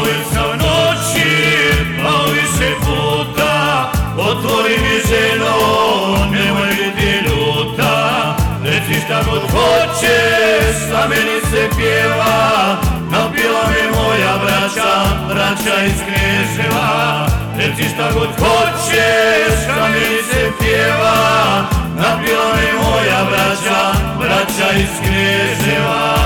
ove sam noći pao više puta. Otvori mi ženo, nemoj biti ljuta. Reci šta god hoćeš, a meni se pjeva. Napila me moja braća iz Kneževa. Reci šta god hoćeš, a meni se pjeva. Napila me moja braća iz Kneževa.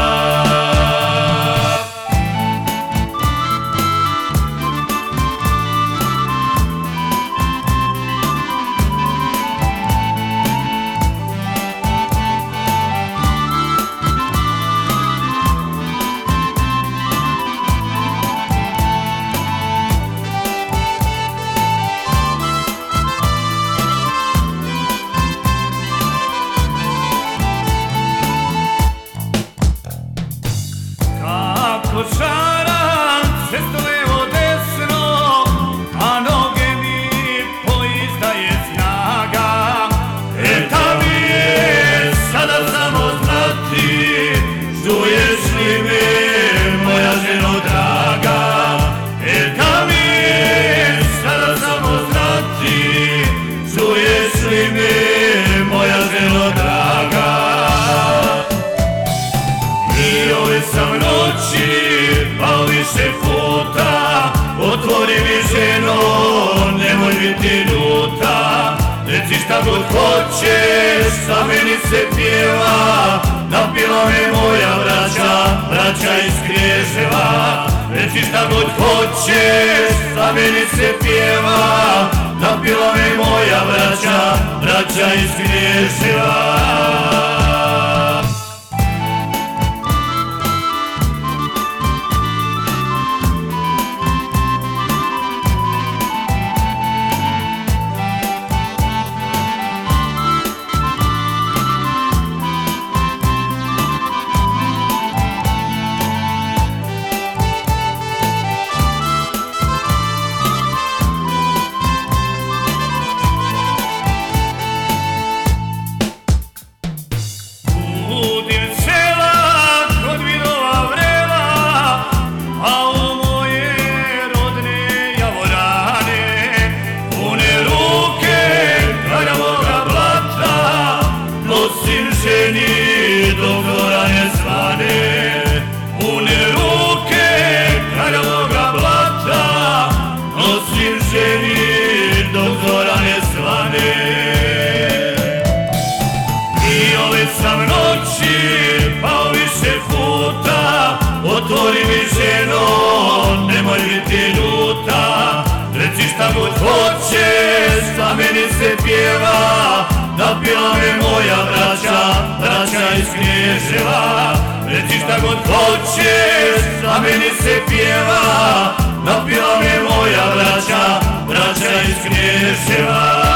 Šaram često levo desno, a noge mi poizdaje snaga. Ta mi je sada samo znati, čuješ li me moja ženo draga. Ta mi je sada samo znati, čuješ li me moja ženo draga. I ove sam noći pao više puta. Otvori mi ženo, nemoj biti ljuta. Reci šta god hoćeš, a meni se pjeva. Napila me moja braća iz Kneževa. Reci šta god hoćeš, a meni se pjeva. Napila me moja braća iz Kneževa. Ženi doktora ne zvane, pune ruke kraljevoga blata. Nosim ženi doktora ne zvane. I ove sam noći pao više puta. Otvori mi ženo, nemoj biti ljuta. Reci šta god hoćeš, a meni se pjeva. Napila me moja braća iz Kneževa. Reci šta god hoćeš, a meni se pjeva. Napila me moja braća iz Kneževa.